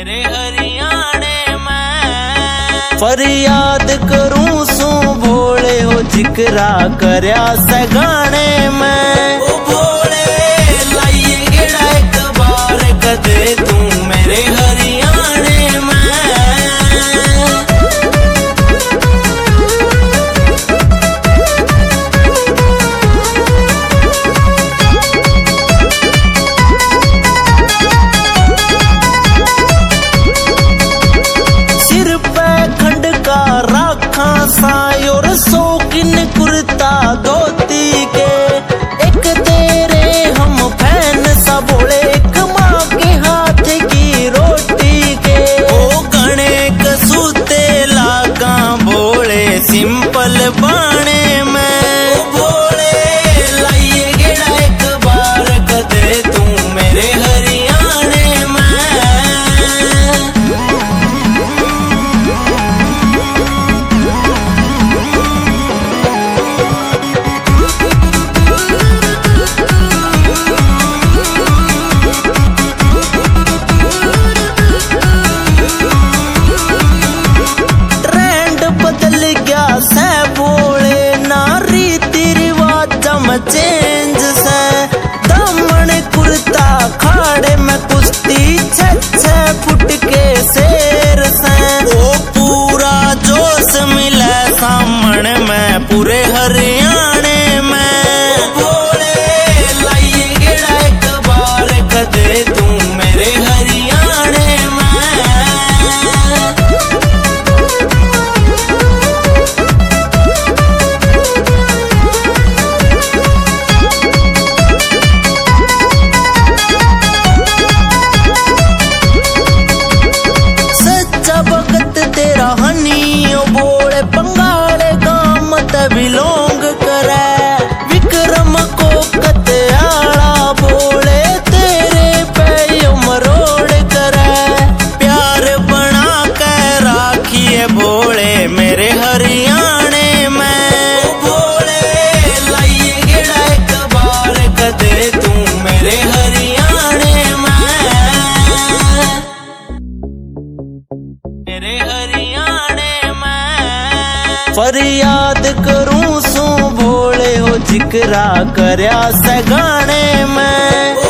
मेरे हरियाणे में। फरियाद करूं सू भोले हो जिक्रा करया से गाने में। ओ भोले लाइए गेड़ा एक बार कदे तू मेरे हरियाणे में। और शौकीन कुर्ता धोती के एक तेरे हम फैन सा बोले एक माँ के हाथ की रोटी के। ओ गणे कसूते लागा बोले सिंपल बाणे में। ओ बोले लाइए गेड़ा एक बार कदे तू मेरे हरियाणे में। चेंज से दमन कुर्ता खाड़े में कुश्ती 6 फुट के शेर से। वो पूरा जोश मिले सामने में पूरे हरियाणे में। बोले लाइए गेड़ा एक बार कदे तू मेरे हरियाणे में। बिलोंग करे विक्रम को कत्याला बोले तेरे पे मरोड़ करे। प्यार बना के राखिए बोले मेरे हरियाणे में। बोले लाइए गेड़ा एक बार कदे तू मेरे हरियाणे में। मेरे हरियाणे में फरियाद करूं सू भोले हो जिक्रा करया से गाने में।